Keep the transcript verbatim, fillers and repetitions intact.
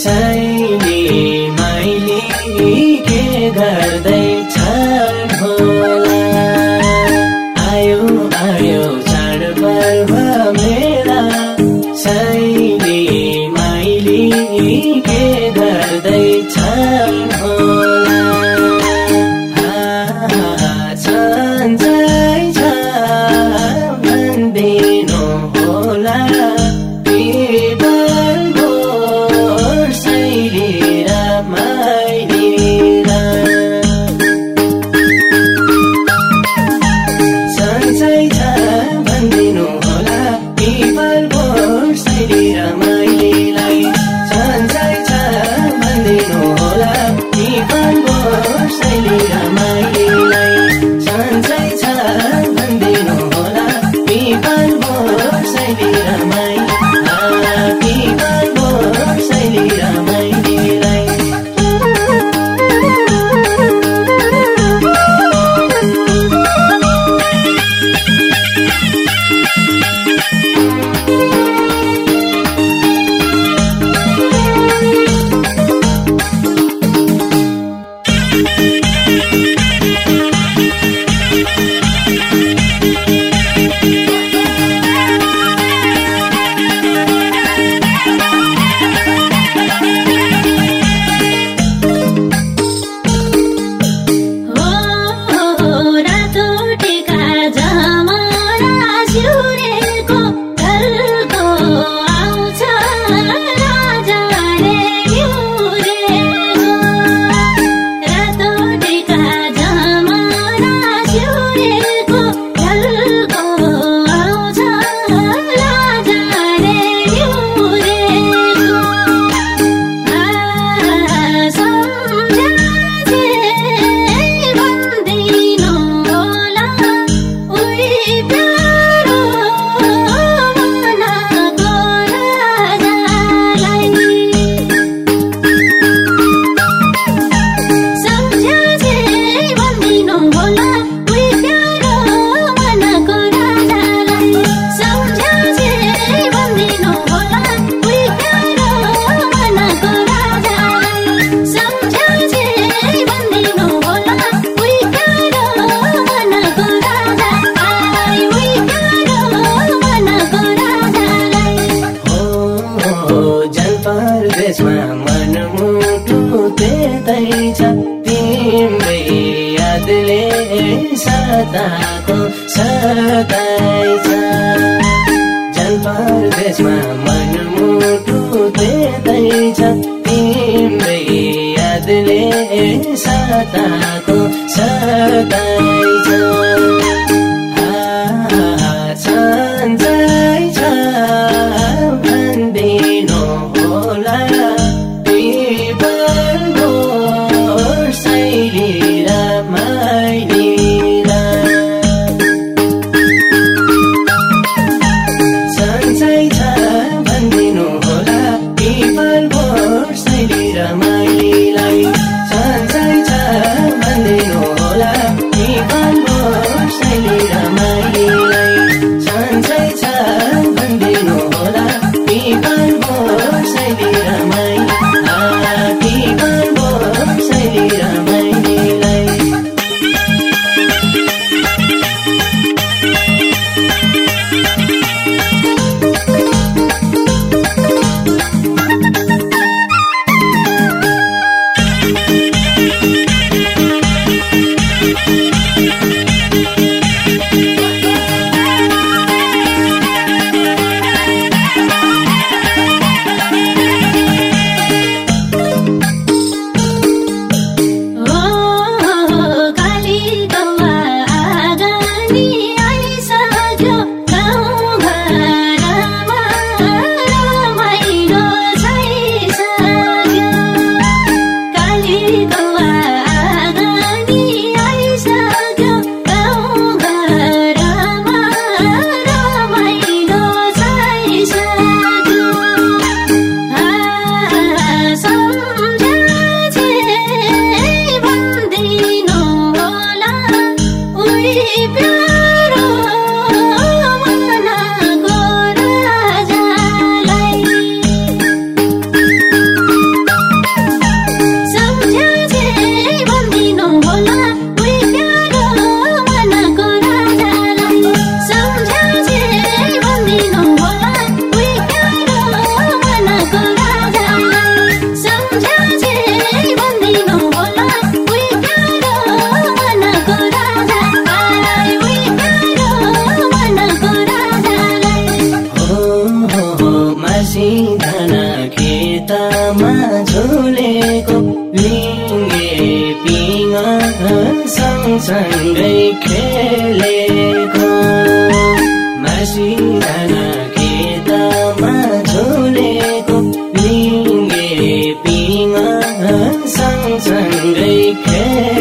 शैली माइली के गर्दैछ होला। आयो आयो चाडपर्व मेरा शैली माइली के गर्दैछ होला। सन्चै छ भन्दिनु होला पिपल भोर शैली र माइलीरा। सन्चै छ भन्दिनु होला पिपल भोर शैली र माइलीलाई। सन्चै छ भन्दिनु होला पिपल भोर शैली र माइलीलाई। सन्चै छ भन्दिनु होला पिपल भोर शैली र माइली। पिपल भोर शैली र माइलीलाई। परदेशमा मनमुटु त्यतै छ तिम्रै यादले सताको सताइ छ। जल परदेशमा मनमुटु त्यतै छ तिम्रै यादले सताको सताइ छ। सन्चै छ भन्दिनु होला पिपल भोर शैली र माइलीरा। सन्चै छ भन्दिनु होला पिपल भोर शैली र माइलीलाई। सन्चै छ भन्दिनु होला पिपल भोर शैली र माइलीलाई। सन्चै छ भन्दिनु होला पिपल भोर शैली र माइली। पिपल भोर शैली र माइलीलाई। सँगसँगै खेलेको मासिरहन खेतमा झुलेको लिङ्गे पिङ सँगसँगै खेलेको